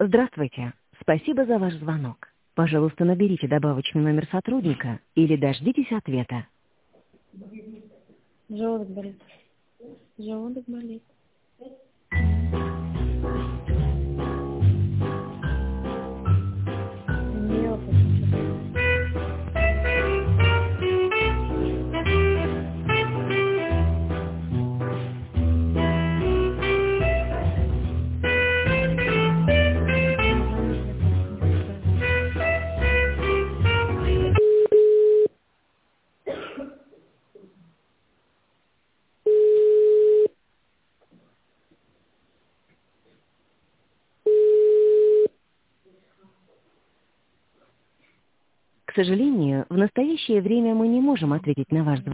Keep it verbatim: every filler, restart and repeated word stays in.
Здравствуйте. Спасибо за ваш звонок. Пожалуйста, наберите добавочный номер сотрудника или дождитесь ответа. Желудок болит. Желудок болит. Не опыт. К сожалению, в настоящее время мы не можем ответить на ваш звонок.